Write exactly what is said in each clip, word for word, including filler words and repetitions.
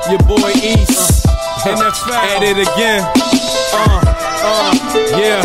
Your boy East, uh, N F L, at it again. Uh, uh, yeah.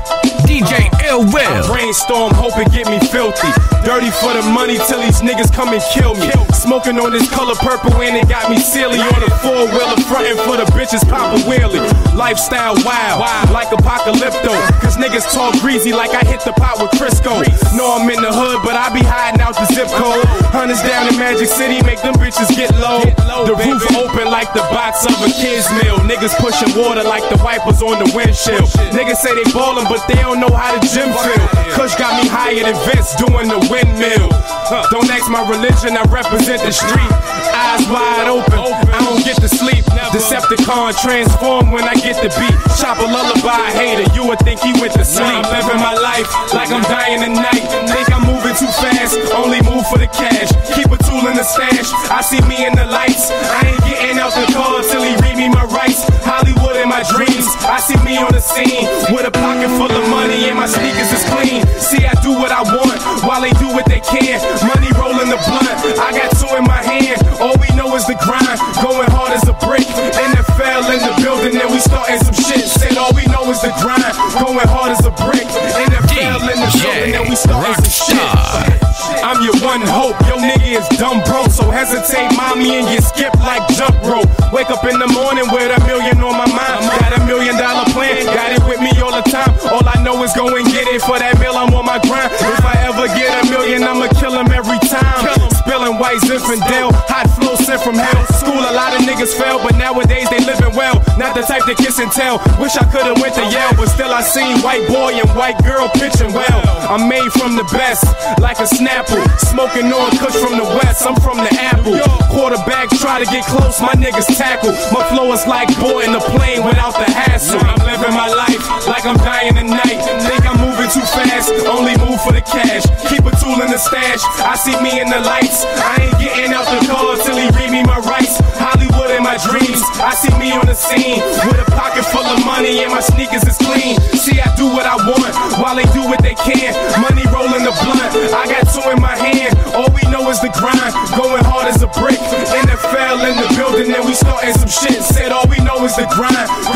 D J Ill Will. I brainstorm, hoping get me filthy. Dirty for the money till these niggas come and kill me. Smoking on this color purple and it got me silly. On a four-wheeler frontin' for the bitches pop a wheelie. Lifestyle wild, like apocalypto. Cause niggas talk greasy like I hit the pot with Crisco. Know I'm in the hood, but I be hiding out the zip code. Hunters down in Magic City make them bitches get low. The roof open like the box of a kid's meal. Niggas pushing water like the wipers on the windshield. Niggas say they ballin', but they don't know how the gym feel. Kush got me higher than Vince doing the windmill. Don't ask my religion, I represent the street. Eyes wide open, I don't get to sleep. Decepticon transform when I get the beat. Chop a lullaby hater, you would think he went to sleep. I'm living my life like I'm dying tonight. Think I'm moving too fast, only move for the cash. Keep a tool in the stash, I see me in the lights. I ain't getting out the car till he read me my rights. Hollywood in my dreams, I see me on the scene with a pocket full of money and my sneakers is clean. See, I do what I want while they do what they can. Money rolling the blunt, I got two in my hand. All we know is the grind, going hard as a brick. N F L in the building and we starting some shit. Said all we know is the grind, going hard as a brick. N F L in the building and we starting some shit. I'm your one hope, yo nigga is dumb broke. So hesitate mommy and get skipped like jump rope. Wake up in the morning with a million on my mind. Got a million dollar plan, got it with me all the time. All I know is go and get it, for that meal I'm on my grind. If I ever get a million, I'ma kill him every time. Spilling white Zinfandel, hot flow sent from hell. School a lot of niggas fail, but nowadays they living well. Not the type to kiss and tell, wish I could've went to Yale. But still I seen white boy and white girl pitching well. I'm made from the best, like a Snapple. Smoking on kush from the west, I'm from the apple. Quarterbacks try to get close, my niggas tackle. My flow is like boarding a plane without the hassle. I'm living my life like I'm dying tonight. Think I'm moving too fast, only move for the cash. Keep a tool in the stash, I see me in the lights. I ain't getting out the car till he read me my rights. Hollywood in my dreams, I see me on the scene with a pocket full of money and my sneakers is clean. See, I do what I want while they do what they can. Money rolling the blunt, I got two in my hand. All we know is the grind, going hard as a brick. N F L in the building and we starting some shit. Said all we know is the grind,